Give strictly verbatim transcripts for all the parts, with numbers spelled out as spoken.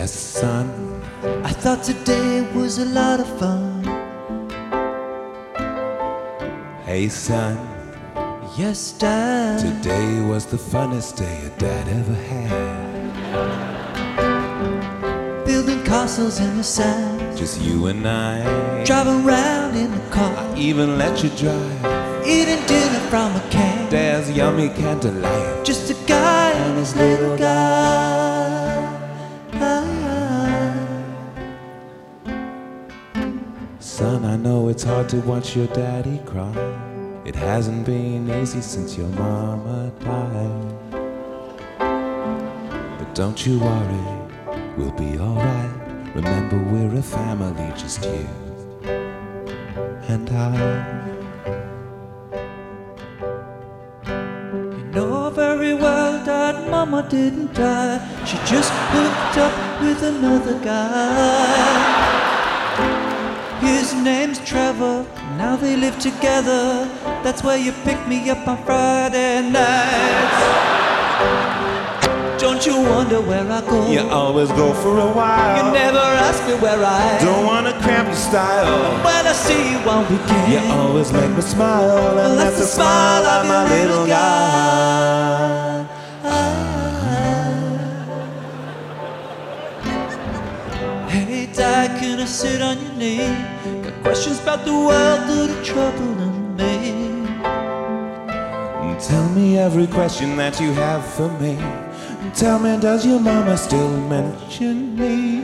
Yes, son. I thought today was a lot of fun. Hey, son. Yes, Dad. Today was the funnest day a dad ever had. Building castles in the sand. Just you and I. Driving around in the car. I even let you drive. Eating dinner from a can. Dad's yummy candlelight. Just a guy and his little guy. Son, I know it's hard to watch your daddy cry. It hasn't been easy since your mama died. But don't you worry, we'll be alright. Remember, we're a family, just you and I. You know very well that Mama didn't die. She just hooked up with another guy. His name's Trevor, now they live together. That's where you pick me up on Friday nights. Don't you wonder where I go? You always go for a while. You never ask me where I don't wanna cramp your style. When I see you on weekend, you always make me smile. And well, that's, that's the smile of my little guy. Hey, Dad, can I sit on your knee? Got questions about the world, do the trouble and me. Tell me every question that you have for me. Tell me, does your mama still mention me?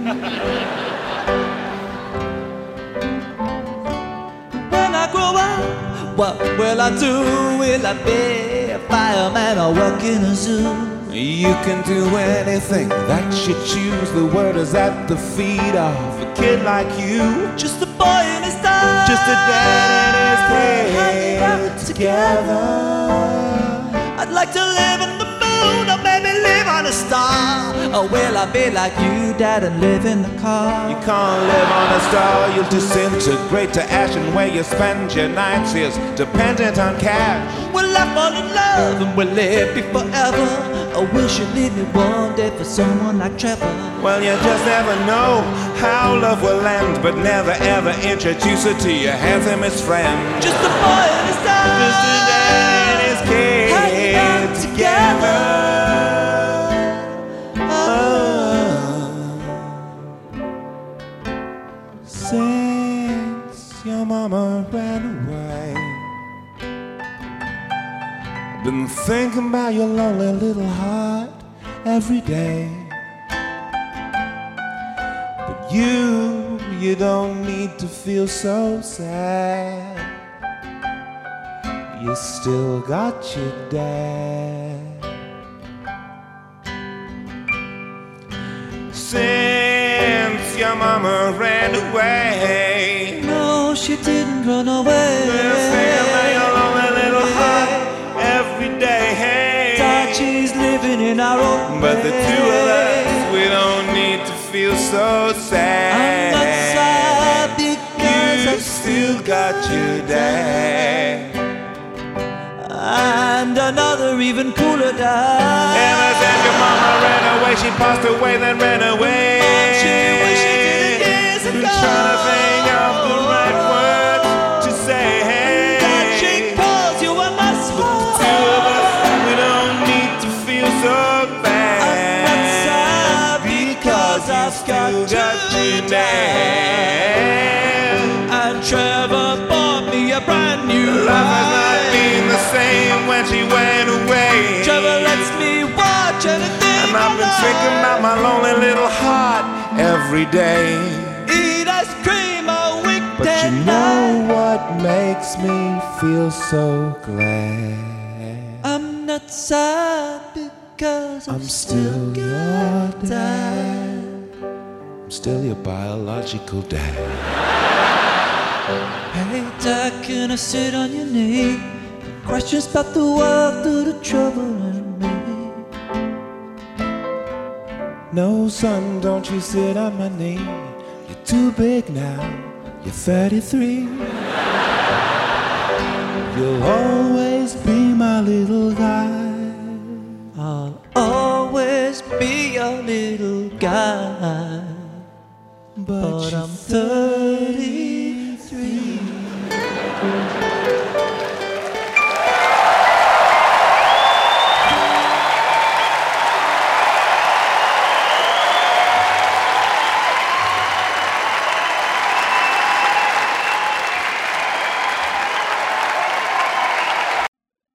When I grow up, what will I do? Will I be a fireman or work in a zoo? You can do anything that you choose. The world is at the feet of a kid like you. Just a boy in his time, just a dad and his kid together. I'd like to live in the moon or maybe live on a star. Or will I be like you, Dad, and live in the car? You can't live on a star, you'll disintegrate to ash. And where you spend your nights is dependent on cash. Will I fall in love and will it be forever? Or will she leave me one day for someone like Trevor? Well, you just never know how love will end, but never ever introduce her to your handsomest friend. Just a boy and his dad, just a dad and his kid together. Oh. Since your mama ran away, been thinking about your lonely little heart every day. But you, you don't need to feel so sad. You still got your dad. Since your mama ran away, no, she didn't run away. In our own but the two of us, we don't need to feel so sad. I'm not sad because you I've still got your dad. And another even cooler dad. Ever since your mama ran away, she passed away, then ran away. And she wished she did it years ago. Been trying to think of the right words to say. That she calls you a muscle. But the two of us, we don't need to feel so bad. I'm not sad because I've got, got your dad. And Trevor bought me a brand new Life has not been the same when she went away. Trevor lets me watch anything. And I've been thinking about my lonely little heart every day. Eat ice cream all weekday. But you know what makes me feel so glad? I'm not sad because I'm, I'm still your dad. I'm still your biological dad. Hey, Dad, can I sit on your knee? Questions about the world, through the trouble and me. No, son, don't you sit on my knee. You're too big now. You're thirty-three. You'll always be my little guy. I'll always be your little guy. But, but I'm thirty-three.